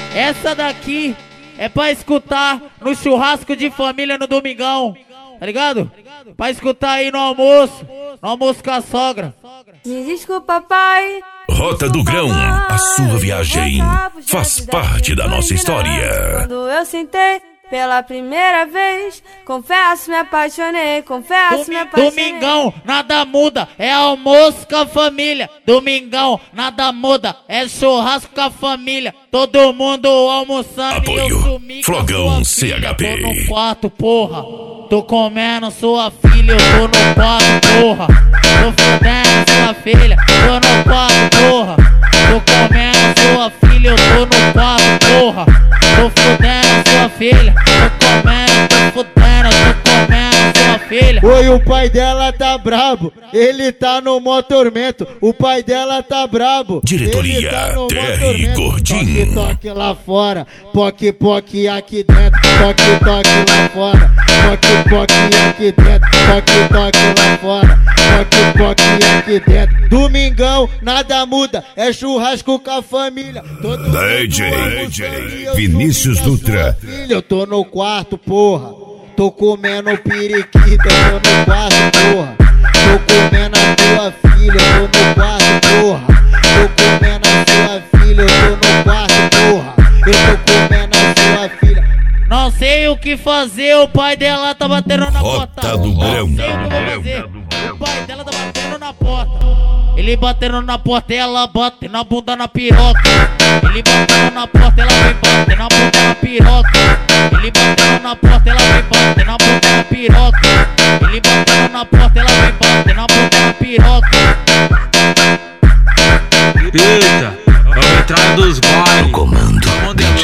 Essa daqui é pra escutar no churrasco de família no domingão, tá ligado? Pra escutar aí no almoço com a sogra. Me desculpa, pai. Rota do Grão, a sua viagem faz parte da nossa história. Quando eu sentei pela primeira vez, confesso, me apaixonei, Domingão, nada muda, é almoço com a família. Domingão, nada muda, é churrasco com a família. Todo mundo almoçando. Apoio, e eu sumi Flogão CHP. CHP. Tô no quarto, porra. Tô comendo sua filha, eu tô no quarto, porra. Tô fudendo sua filha, tô no quarto, porra. Tô comendo sua filha, eu tô no quarto, porra. Tô fudendo sua filha, tô comendo, tô comendo sua filha. Oi, o pai dela tá brabo, ele tá no mó tormento. O pai dela tá brabo, Diretoria ele tá no mó TR tormento. Gordinho. Toque lá fora, poque poque aqui dentro. Toque toque lá fora, poque poque aqui dentro. Toque toque lá fora, poque poque aqui dentro. Domingão, nada muda, é churrasco com a família. DJ Vinícius Dutra. Filho, eu tô no quarto, porra. Tô comendo periquita, eu tô no quarto, porra. Tô comendo a tua filha, eu tô no quarto, porra. Tô comendo a sua filha, eu tô no quarto, porra. Eu tô comendo a sua filha. Não sei o que fazer, o pai dela tá batendo na porta. Rota do Grão. Não sei o que eu vou fazer, o pai dela tá batendo na porta. Ele batendo na porta, ela bate na bunda na piroca. Ele batendo na porta, ela vem bater na bunda na piroca. Ele batendo na porta, ela vem bater na bunda na piroca. Ele batendo na porta, ela vem bater na bunda na piroca. Eita, é o entrada dos bailes. No comando da